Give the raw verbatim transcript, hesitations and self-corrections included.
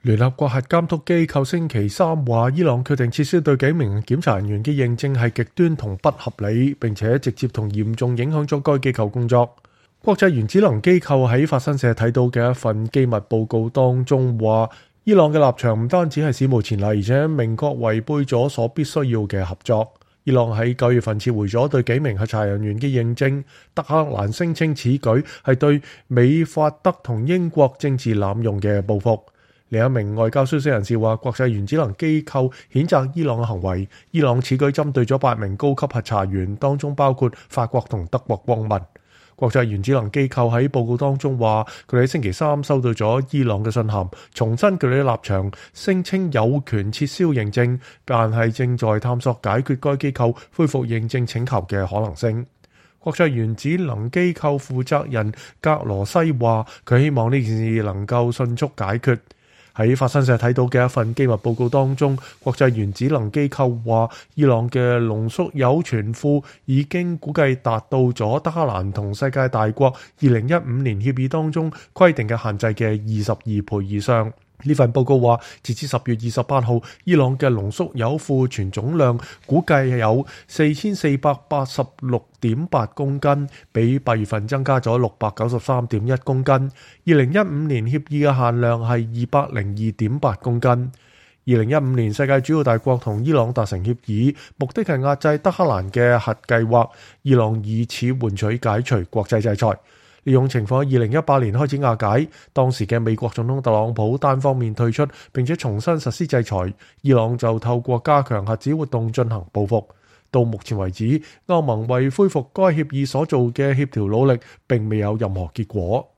聯合國核監督機構星期三話，伊朗決定撤銷對幾名檢查人員嘅認證係極端同不合理，並且直接同嚴重影響咗該機構工作。國際原子能機構喺法新社睇到嘅一份機密報告當中話，伊朗嘅立場唔單止係史無前例，而且明確違背咗所必須要嘅合作。伊朗喺九月份撤回咗對幾名核查人員嘅認證，德黑蘭聲稱此舉係對美、法、德同英國政治濫用嘅報復。另一名外交消息人士話，國際原子能機構譴責伊朗嘅行為，伊朗此舉針對咗八名高級核查員，當中包括法國同德國公民。國際原子能機構喺報告當中話，佢哋喺星期三收到咗伊朗嘅信函，重申佢哋嘅立場，聲稱有權撤銷認證，但係正在探索解決該機構恢復認證請求嘅可能性。國際原子能機構負責人格羅西話，佢希望呢件事能夠迅速解決。喺法新社睇到嘅一份機密報告當中，國際原子能機構話，伊朗嘅濃縮鈾存庫已經估計達到咗德黑蘭同世界大國二零一五年協議當中規定嘅限制嘅二十二倍以上。呢份報告話，截至十月二十八號，伊朗嘅濃縮鈾庫存總量估計有四千四百八十六點八公斤，比八月份增加咗六百九十三點一公斤。二零一五年協議嘅限量係二百零二點八公斤。二零一五年世界主要大國同伊朗達成協議，目的係壓制德黑蘭嘅核計劃，伊朗以此換取解除國際制裁。呢種情況喺二零一八年開始瓦解，當時嘅美國總統特朗普單方面退出，並且重新實施制裁，伊朗就透過加強核子活動進行報復。到目前為止，歐盟為恢復該協議所做嘅協調努力並未有任何結果。